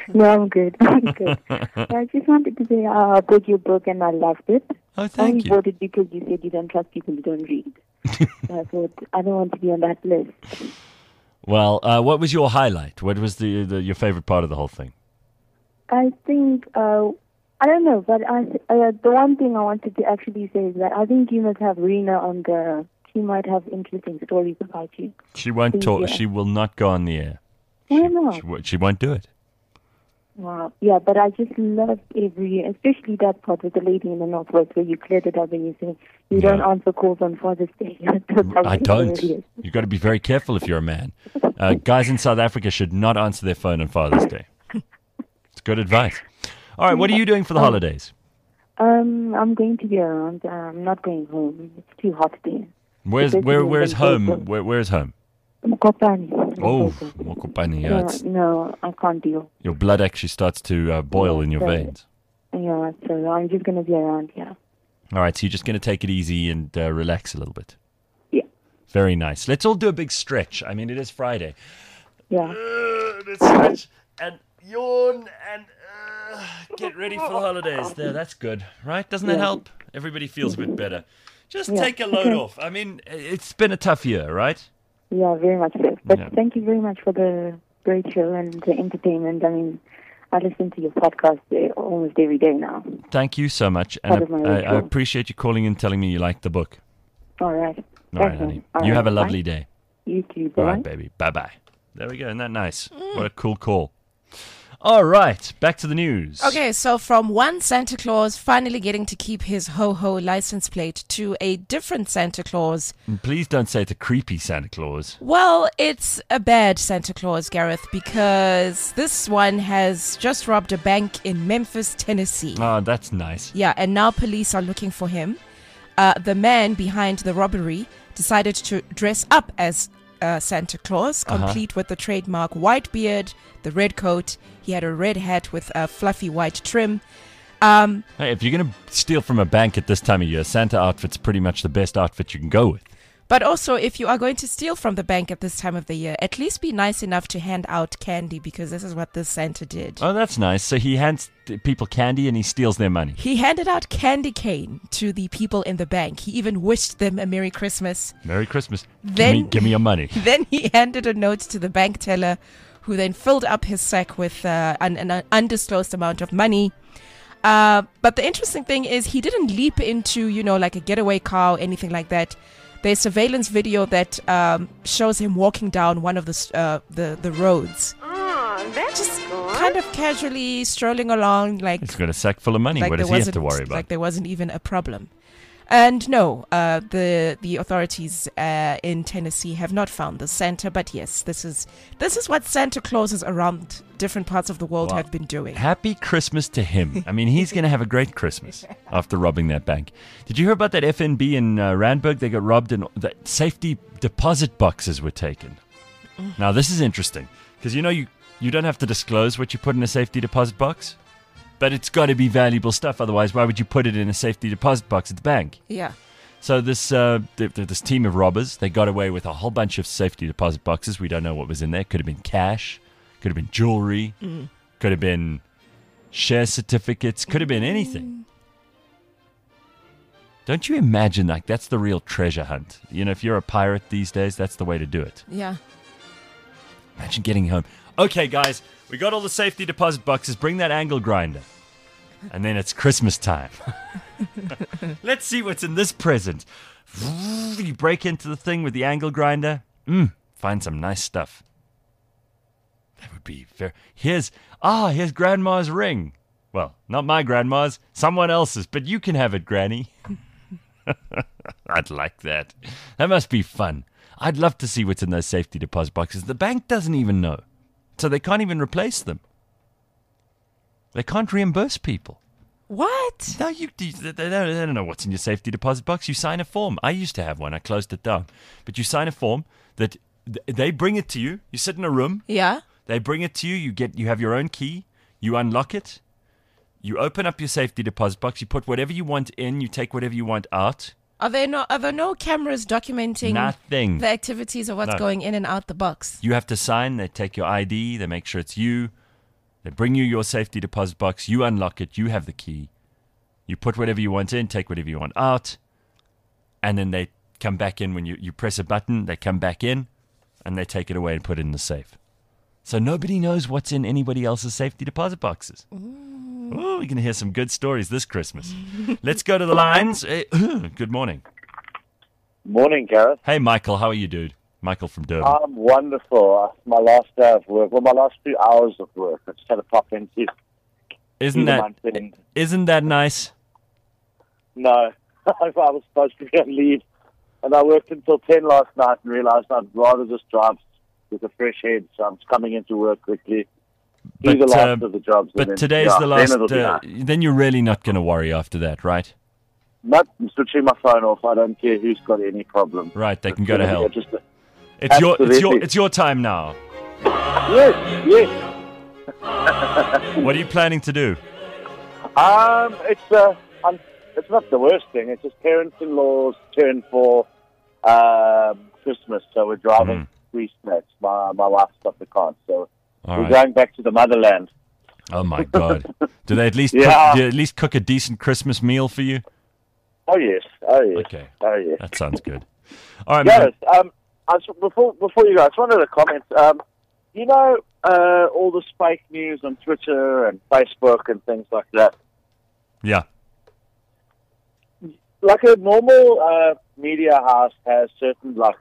No, I'm good. I'm good. I just wanted to say uh, I bought your book and I loved it. Oh, I thank only you. bought it because you said you don't trust people who don't read. So I thought, I don't want to be on that list. Well, uh, what was your highlight? What was the, the your favorite part of the whole thing? I think, uh, I don't know, but I, uh, the one thing I wanted to actually say is that I think you must have Rena on the, she might have interesting stories about you. She won't Thank talk. you. She will not go on the air. Why not? She, wo- she won't do it. Wow. Yeah, but I just loved every, especially that part with the lady in the Northwest where you cleared it up and you say you Yeah. don't answer calls on Father's Day. I don't. You've got to be very careful if you're a man. Uh, guys in South Africa should not answer their phone on Father's Day. It's good advice. All right, what are you doing for the holidays? Um, I'm going to be around. I'm not going home. It's too hot there. Where's Because where it's where's in home? Limpopo. Where, where's home? Mokopane. Oh, Limpopo. Mokopane. Yeah, Yeah, it's, no, I can't deal. your blood actually starts to uh, boil in your so- veins. Yeah, so I'm just going to be around here. All right, so you're just going to take it easy and uh, relax a little bit. Yeah, Very nice. Let's all do a big stretch. I mean, it is Friday. yeah. Uh, let's stretch and yawn and uh, get ready for the holidays. There, that's good, right? Doesn't that Yeah. help? Everybody feels a bit better. Just Yeah. take a load Okay. off. I mean, it's been a tough year, right? Yeah, very much so. But Yeah. thank you very much for the great show and the entertainment. I mean, I listen to your podcast uh, almost every day now. Thank you so much, Part and of my I, I ritual. appreciate you calling and telling me you liked the book. All right. All right, Okay. honey. All You right. have a lovely Bye. day. You too. All Bye. right, baby. Bye bye. There we go. Isn't that nice? What a cool call. All right, back to the news. Okay, so from one Santa Claus finally getting to keep his ho-ho license plate to a different Santa Claus. And please don't say it's a creepy Santa Claus. Well, it's a bad Santa Claus, Gareth, because this one has just robbed a bank in Memphis, Tennessee. Oh, that's nice. Yeah, and now police are looking for him. Uh, the man behind the robbery decided to dress up as uh, Santa Claus, complete with the trademark white beard, the red coat. He had a red hat with a fluffy white trim. Um, Hey, if you're going to steal from a bank at this time of year, Santa outfit's pretty much the best outfit you can go with. but also, if you are going to steal from the bank at this time of the year, at least be nice enough to hand out candy, because this is what this Santa did. Oh, that's nice. So he hands t- people candy and he steals their money. He handed out candy cane to the people in the bank. He even wished them a Merry Christmas. Merry Christmas. Then- give, me, give me your money. Then he handed a note to the bank teller, who then filled up his sack with uh, an, an undisclosed amount of money. Uh, but the interesting thing is he didn't leap into, you know, like a getaway car or anything like that. There's surveillance video that um, shows him walking down one of the s- uh, the, the roads. Oh, that's Just good. kind of casually strolling along like He's got a sack full of money. like what there does he have wasn't to worry about? like there wasn't even a problem. And no, uh, the the authorities uh, in Tennessee have not found the Santa. But yes, this is this is what Santa Clauses around different parts of the world Wow. have been doing. Happy Christmas to him. I mean, he's going to have a great Christmas after robbing that bank. Did you hear about that F N B in uh, Randburg? They got robbed and the safety deposit boxes were taken. Now, this is interesting because, you know, you, you don't have to disclose what you put in a safety deposit box, but it's got to be valuable stuff. Otherwise, why would you put it in a safety deposit box at the bank? Yeah. So this uh, th- th- this team of robbers, they got away with a whole bunch of safety deposit boxes. We don't know what was in there. Could have been cash, could have been jewelry, could have been share certificates, could have been anything. Don't you imagine, like, that's the real treasure hunt? You know, if you're a pirate these days, that's the way to do it. Yeah. Imagine getting home. Okay, guys, we got all the safety deposit boxes. Bring that angle grinder. And then it's Christmas time. Let's see what's in this present. You break into the thing with the angle grinder. Mm, find some nice stuff. That would be fair. Here's, ah, here's Grandma's ring. Well, not my grandma's, someone else's, but you can have it, Granny. I'd like that. That must be fun. I'd love to see what's in those safety deposit boxes. The bank doesn't even know. So they can't even replace them. They can't reimburse people. What? No, you, they, they, don't, they don't know what's in your safety deposit box. You sign a form. I used to have one. I closed it down. But you sign a form that th- they bring it to you. You sit in a room. Yeah. They bring it to you. You get. You have your own key. You unlock it. You open up your safety deposit box. You put whatever you want in. You take whatever you want out. Are there no are there no cameras documenting Nothing. the activities of what's No. going in and out the box? You have to sign. They take your I D. They make sure it's you. They bring you your safety deposit box. You unlock it. You have the key. You put whatever you want in, take whatever you want out, and then they come back in when you, you press a button. They come back in, and they take it away and put it in the safe. So nobody knows what's in anybody else's safety deposit boxes. Ooh, we're going to hear some good stories this Christmas. Let's go to the lines. Good morning. Morning, Gareth. Hey, Michael. How are you, dude? Michael from Durban. I'm wonderful. It's my last day of work. Well, my last few hours of work. I just had to pop into. Isn't that, isn't that nice? No. I was supposed to be on leave. And I worked until ten last night and realized I'd rather just drive with a fresh head. So I'm just coming into work quickly. Do But, the last uh, of the jobs. but and then, today's yeah, the last. Then, it'll be Uh, nice. then you're really not going to worry after that, right? Not switching my phone off. I don't care who's got any problem. Right, they can go to hell. Just, It's your, it's your, Absolutely. it's your time now. yes, yes. What are you planning to do? Um, it's uh, um, it's not the worst thing. It's just parents-in-law's turn for um, Christmas, so we're driving Mm. three snacks. My my wife's got the car, so All we're right. going back to the motherland. Oh my God! Do they at least Yeah. cook, do they at least cook a decent Christmas meal for you? Oh yes, oh yes, Okay, oh yes. that sounds good. All right, man. Gareth, um, I just, before before you go, I just wanted to comment. Um, you know, uh, all this fake news on Twitter and Facebook and things like that. Yeah. Like a normal uh, media house has certain like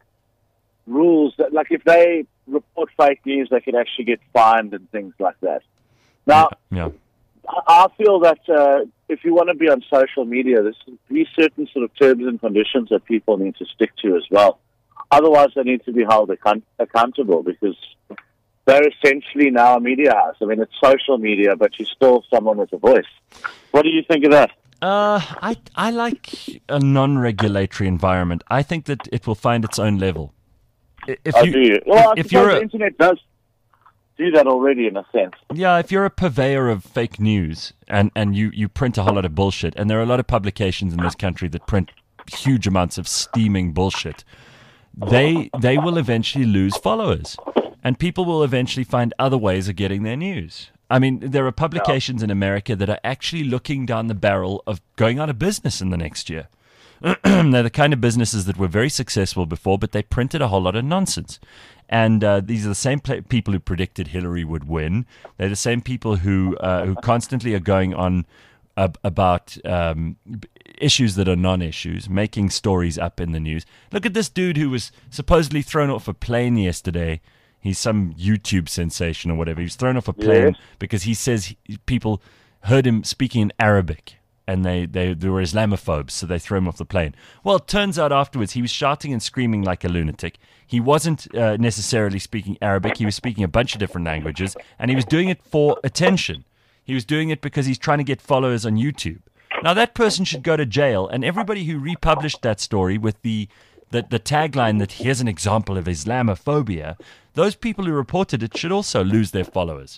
rules that, like, if they report fake news, they can actually get fined and things like that. Now, Yeah. I I feel that uh, if you want to be on social media, there's these certain sort of terms and conditions that people need to stick to as well. Otherwise, they need to be held account- accountable because they're essentially now a media house. I mean, it's social media, but you're still someone with a voice. What do you think of that? Uh, I I like a non-regulatory environment. I think that it will find its own level. I- If I you, do. Well, I if suppose you're the a, internet does do that already in a sense. yeah, if you're a purveyor of fake news and, and you, you print a whole lot of bullshit, and there are a lot of publications in this country that print huge amounts of steaming bullshit, they they will eventually lose followers, and people will eventually find other ways of getting their news. I mean, there are publications in America that are actually looking down the barrel of going out of business in the next year. They're the kind of businesses that were very successful before, but they printed a whole lot of nonsense. And uh, these are the same pla people who predicted Hillary would win. They're the same people who uh, who constantly are going on ab- about um, b- issues that are non-issues, making stories up in the news. Look at this dude who was supposedly thrown off a plane yesterday. He's some YouTube sensation or whatever. He was thrown off a plane Yes. because he says he, people heard him speaking in Arabic. And they, they, they were Islamophobes, so they threw him off the plane. Well, it turns out afterwards he was shouting and screaming like a lunatic. He wasn't uh, necessarily speaking Arabic. He was speaking a bunch of different languages, and he was doing it for attention. He was doing it because he's trying to get followers on YouTube. Now, that person should go to jail, and everybody who republished that story with the, the, the tagline that here's an example of Islamophobia, those people who reported it should also lose their followers.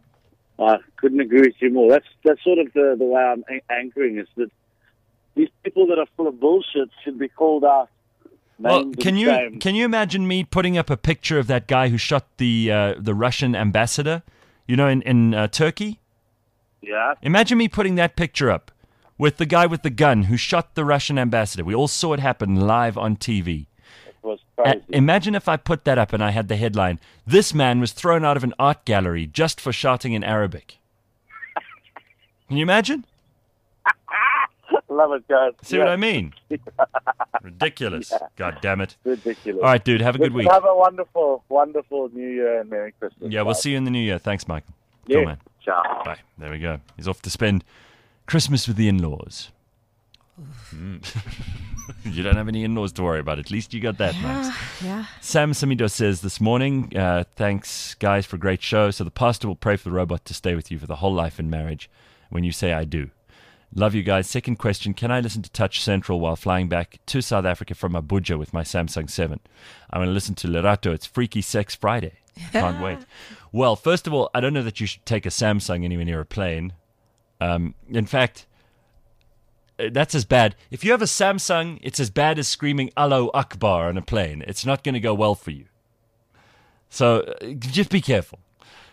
I couldn't agree with you more. That's that's sort of the, the way I'm an- anchoring is that these people that are full of bullshit should be called out. Well, named can and you shamed. can you imagine me putting up a picture of that guy who shot the uh, the Russian ambassador, you know, in in uh, Turkey? Yeah. Imagine me putting that picture up with the guy with the gun who shot the Russian ambassador. We all saw it happen live on T V. It was Uh, crazy. imagine if I put that up and I had the headline, "This man was thrown out of an art gallery just for shouting in Arabic." Can you imagine? Love it, guys. See Yeah, what I mean? Ridiculous. God damn it. ridiculous. All right, dude, have a good Listen, week. Have a wonderful, wonderful New Year and Merry Christmas. Yeah, we'll Bye. see you in the new year. Thanks, Michael. Yeah. Cool, man. Ciao. Bye. There we go. He's off to spend Christmas with the in-laws. Mm. You don't have any in-laws to worry about. At least you got that, Max. Yeah. Sam Samido says this morning, uh, thanks, guys, for a great show. So the pastor will pray for the robot to stay with you for the whole life in marriage when you say I do. Love you guys. Second question, can I listen to Touch Central while flying back to South Africa from Abuja with my Samsung seven? I'm going to listen to Lerato. It's Freaky Sex Friday. Can't wait. Well, first of all, I don't know that you should take a Samsung anywhere near a plane. Um, in fact, uh, that's as bad. If you have a Samsung, it's as bad as screaming Allahu Akbar on a plane. It's not going to go well for you. So uh, just be careful.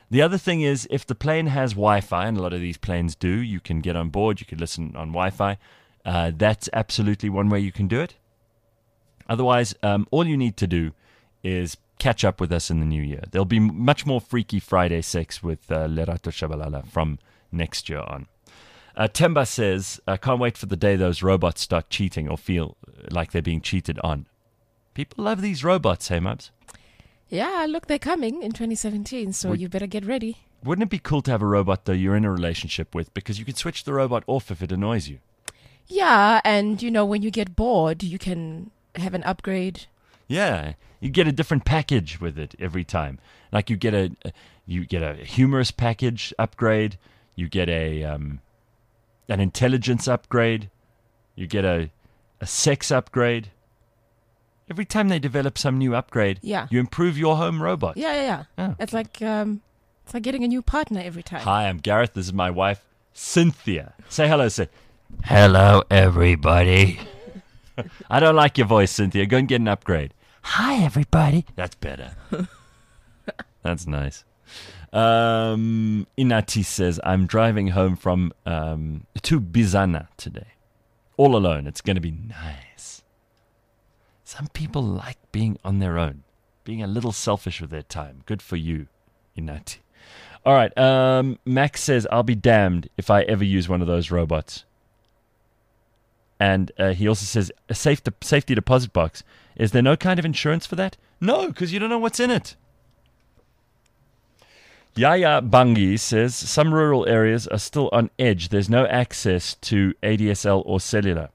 The other thing is, if the plane has Wi-Fi, and a lot of these planes do, you can get on board, you can listen on Wi-Fi. Uh, that's absolutely one way you can do it. Otherwise, um, all you need to do is catch up with us in the new year. There'll be much more Freaky Friday sex with uh, Lerato Shabalala from next year on. Uh, Temba says, I can't wait for the day those robots start cheating or feel like they're being cheated on. People love these robots, hey, Mubs? Yeah, look, they're coming in twenty seventeen, so Would- you better get ready. Wouldn't it be cool to have a robot, though, you're in a relationship with, because you can switch the robot off if it annoys you? Yeah, and, you know, when you get bored, you can have an upgrade. Yeah, you get a different package with it every time. Like you get a, you get a humorous package upgrade. You get a um, an intelligence upgrade. You get a a sex upgrade. Every time they develop some new upgrade, Yeah. you improve your home robot. Yeah, yeah, yeah. Oh. It's like um, it's like getting a new partner every time. Hi, I'm Gareth. This is my wife, Cynthia. Say hello, say hello, everybody. I don't like your voice, Cynthia. Go and get an upgrade. Hi, everybody. That's better. That's nice. Um, Inati says, I'm driving home from um, to Bizana today. All alone. It's going to be nice. Some people like being on their own, being a little selfish with their time. Good for you, Inati. All right. Um, Max says, I'll be damned if I ever use one of those robots. And uh, he also says, a safe de- safety deposit box. Is there no kind of insurance for that? No, because you don't know what's in it. Yaya Bangi says, some rural areas are still on edge. There's no access to A D S L or cellular.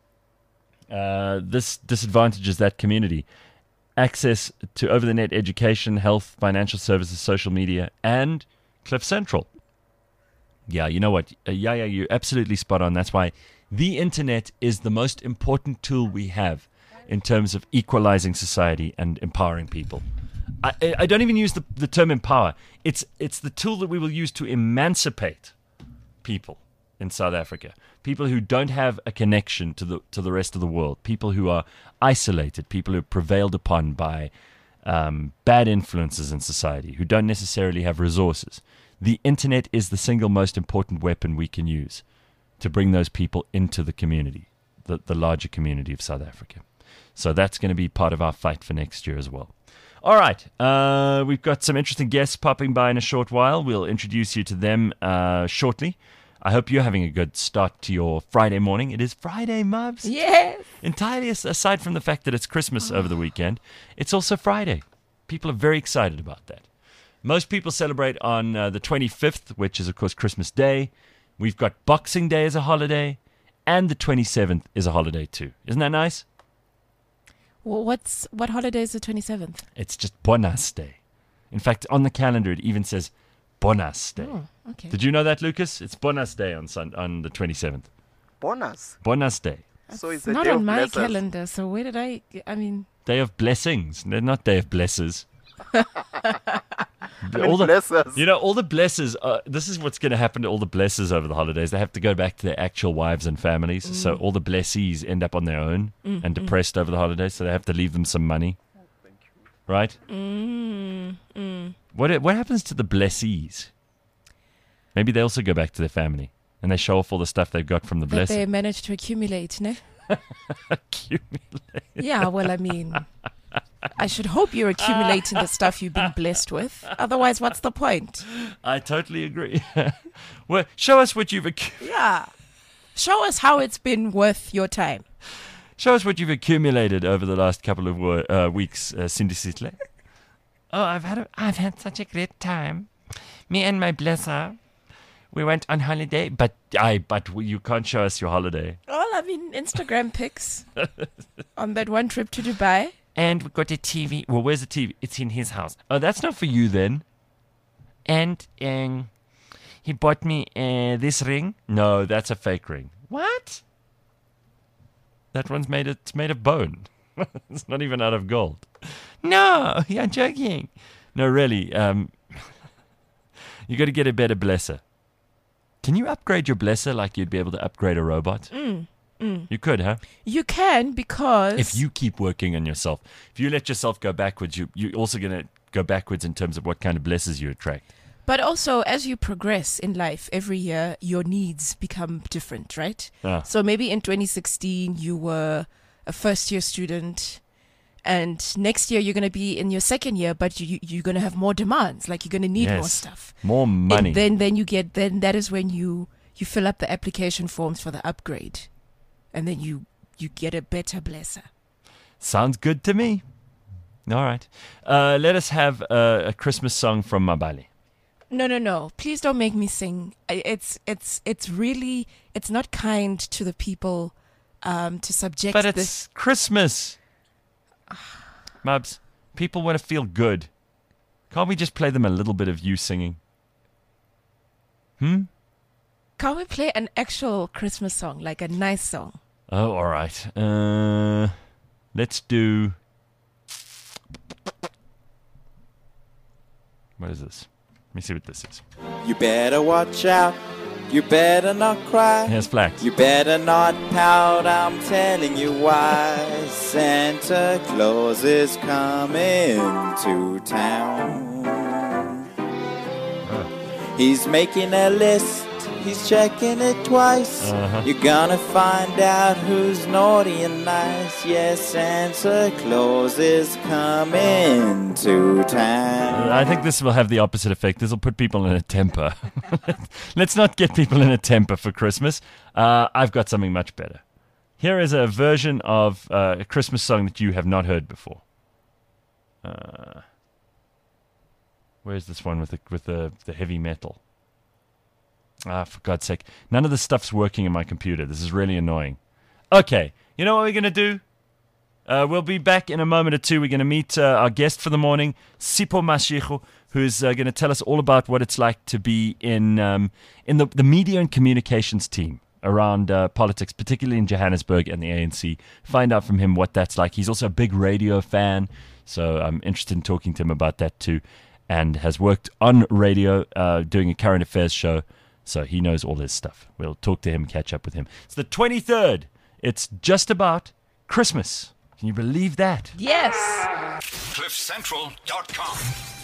Uh, this disadvantages that community. Access to over-the-net education, health, financial services, social media, and Cliff Central. Yeah, you know what? Uh, Yaya, you're absolutely spot on. That's why the internet is the most important tool we have in terms of equalizing society and empowering people. I, I don't even use the, the term empower. It's it's the tool that we will use to emancipate people in South Africa. People who don't have a connection to the to the rest of the world. People who are isolated. People who are prevailed upon by um, bad influences in society. Who don't necessarily have resources. The internet is the single most important weapon we can use to bring those people into the community, the, the larger community of South Africa. So that's going to be part of our fight for next year as well. All right, uh, we've got some interesting guests popping by in a short while. We'll introduce you to them uh, shortly. I hope you're having a good start to your Friday morning. It is Friday, Mubs. Yes. Entirely as- aside from the fact that it's Christmas over the weekend, it's also Friday. People are very excited about that. Most people celebrate on uh, the twenty-fifth, which is, of course, Christmas Day. We've got Boxing Day as a holiday, and the twenty-seventh is a holiday too. Isn't that nice? Well, what's what holiday is the twenty-seventh? It's just Bonas Day. In fact, on the calendar, it even says Bonas Day. Oh, okay. Did you know that, Lucas? It's Bonas Day on sun- on the twenty-seventh. Bonus. Bonas Day. So it's the Not day on of my blessers. calendar, so where did I... I mean... Day of blessings. They're not day of blessers. I mean, all the, blessers. you know, all the blessers, uh, this is what's going to happen to all the blessers over the holidays. They have to go back to their actual wives and families. Mm. So all the blessees end up on their own Mm, and depressed over the holidays. So they have to leave them some money. Right? Mm, mm. What what happens to the blessees? Maybe they also go back to their family and they show off all the stuff they've got from the That they blessing. managed to accumulate, ne? Accumulate. Yeah, well, I mean... I should hope you're accumulating the stuff you've been blessed with. Otherwise, what's the point? I totally agree. Well, show us what you've accu- Yeah. Show us how it's been worth your time. show us what you've accumulated over the last couple of wo- uh, weeks, uh, Cindy Sisley. Oh, I've had a, I've had such a great time. Me and my blesser, we went on holiday, but I but you can't show us your holiday. Well, I mean, Instagram pics on that one trip to Dubai. And we got a T V. Well, where's the T V? It's in his house. Oh, that's not for you then. And um, he bought me uh, this ring. No, that's a fake ring. What? That one's made. It's made of bone. It's not even out of gold. No, you're joking. No, really. Um, you got to get a better blesser. Can you upgrade your blesser like you'd be able to upgrade a robot? Mm, mm. You could, huh? You can because... If you keep working on yourself, if you let yourself go backwards, you, you're also going to go backwards in terms of what kind of blessers you attract. But also, as you progress in life, every year your needs become different, right? Yeah. So maybe in twenty sixteen you were a first year student, and next year you're going to be in your second year, but you, you're going to have more demands. Like you're going to need Yes. more stuff. More money. And then then you get then that is when you you fill up the application forms for the upgrade, and then you you get a better blesser. Sounds good to me. All right. Uh, let us have uh, a Christmas song from Mabali. No, no, no. Please don't make me sing. I- It's it's it's really it's not kind to the people um, to subject But it's this. Christmas. Mubs, people want to feel good. Can't we just play them a little bit of you singing? Hmm? Can't we play an actual Christmas song, like a nice song? Oh, all right. Uh, let's do... What is this? Let me see what this is. You better watch out. You better not cry. Here's Flax. You better not pout. I'm telling you why. Santa Claus is coming to town. He's making a list. He's checking it twice. Uh-huh. You're gonna find out who's naughty and nice. Yes, Santa Claus is coming to town. I think this will have the opposite effect. This will put people in a temper. Let's not get people in a temper for Christmas. Uh, I've got something much better. Here is a version of uh, a Christmas song that you have not heard before. Uh, where's this one with the with the, the heavy metal? Ah, for God's sake. None of this stuff's working in my computer. This is really annoying. Okay, you know what we're going to do? Uh, we'll be back in a moment or two. We're going to meet uh, our guest for the morning, Sipho Mashego, who's uh, going to tell us all about what it's like to be in um, in the, the media and communications team around uh, politics, particularly in Johannesburg and the A N C. Find out from him what that's like. He's also a big radio fan, so I'm interested in talking to him about that too, and has worked on radio uh, doing a current affairs show. So he knows all his stuff. We'll talk to him, catch up with him. It's the twenty-third. It's just about Christmas. Can you believe that? Yes. cliff central dot com